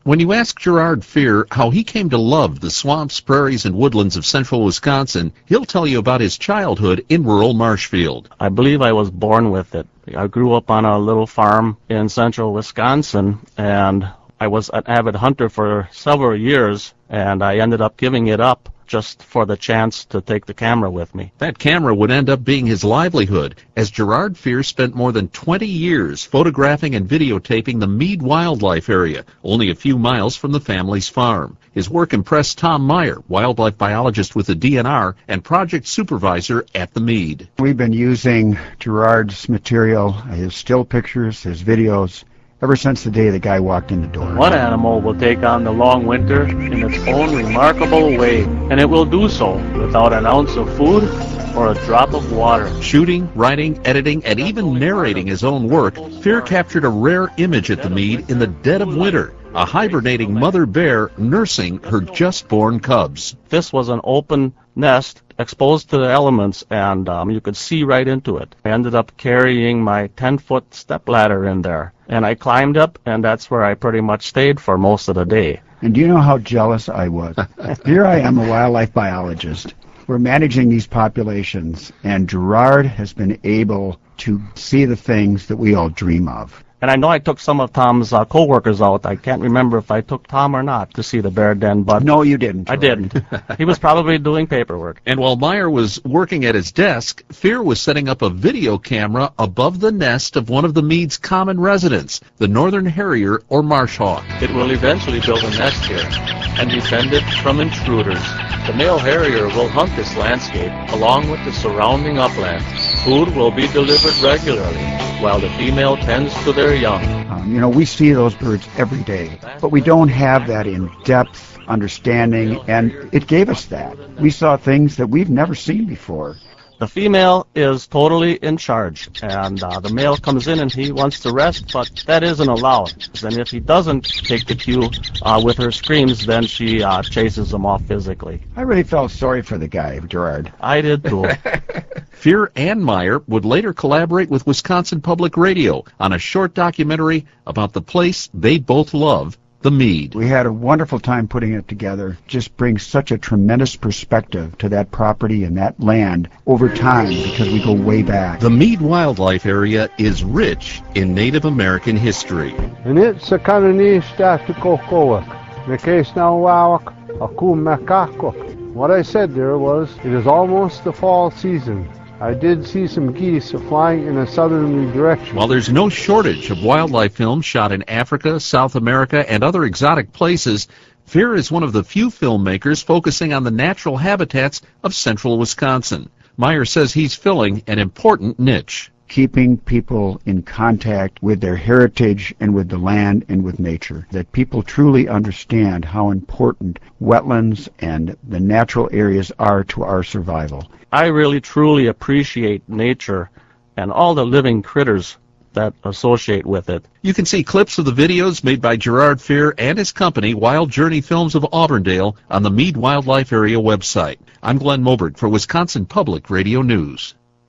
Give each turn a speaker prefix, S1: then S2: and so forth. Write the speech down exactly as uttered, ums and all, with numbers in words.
S1: When you ask Gerard Fear how he came to love the swamps, prairies, and woodlands of central Wisconsin, he'll tell you about his childhood in rural Marshfield.
S2: I believe I was born with it. I grew up on a little farm in central Wisconsin, and I was an avid hunter for several years, and I ended up giving it up just for the chance to take the camera with me.
S1: That camera would end up being his livelihood, as Gerard Fear spent more than twenty years photographing and videotaping the Mead Wildlife Area, only a few miles from the family's farm. His work impressed Tom Meyer, wildlife biologist with the D N R and project supervisor at the Mead.
S3: We've been using Gerard's material, his still pictures, his videos, ever since the day the guy walked in the door.
S2: One animal will take on the long winter in its own remarkable way, and it will do so without an ounce of food or a drop of water.
S1: Shooting, writing, editing, and even narrating his own work, Fear captured a rare image at the Mead in the dead of winter, a hibernating mother bear nursing her just-born cubs.
S2: This was an open nest exposed to the elements, and um, you could see right into it. I ended up carrying my ten-foot stepladder in there, and I climbed up, and that's where I pretty much stayed for most of the day.
S3: And do you know how jealous I was? Here I am, a wildlife biologist. We're managing these populations, and Gerard has been able to see the things that we all dream of.
S2: And I know I took some of Tom's uh, co-workers out. I can't remember if I took Tom or not to see the bear den, but...
S3: No, you didn't.
S2: I didn't. He was probably doing paperwork.
S1: And while Meyer was working at his desk, Fear was setting up a video camera above the nest of one of the Mead's common residents, the northern harrier or marsh hawk.
S2: It will eventually build a nest here and defend it from intruders. The male harrier will hunt this landscape along with the surrounding upland. Food will be delivered regularly, while the female tends to their young.
S3: Um, you know, we see those birds every day, but we don't have that in-depth understanding, and it gave us that. We saw things that we've never seen before.
S2: The female is totally in charge, and uh, the male comes in and he wants to rest, but that isn't allowed. And if he doesn't take the cue uh, with her screams, then she uh, chases him off physically.
S3: I really felt sorry for the guy, Gerard.
S2: I did too.
S1: Fear and Meyer would later collaborate with Wisconsin Public Radio on a short documentary about the place they both love, the Mead.
S3: We had a wonderful time putting it together. Just brings such a tremendous perspective to that property and that land over time because we go way back.
S1: The Mead Wildlife Area is rich in Native American history.
S4: And it's a kanani statukokoak. Nekesnawawak akum makakok. What I said there was, it is almost the fall season. I did see some geese flying in a southerly direction.
S1: While there's no shortage of wildlife films shot in Africa, South America, and other exotic places, Fear is one of the few filmmakers focusing on the natural habitats of central Wisconsin. Meyer says he's filling an important niche.
S3: Keeping people in contact with their heritage and with the land and with nature. That people truly understand how important wetlands and the natural areas are to our survival.
S2: I really truly appreciate nature and all the living critters that associate with it.
S1: You can see clips of the videos made by Gerard Fear and his company, Wild Journey Films of Auburndale, on the Mead Wildlife Area website. I'm Glenn Mobert for Wisconsin Public Radio News.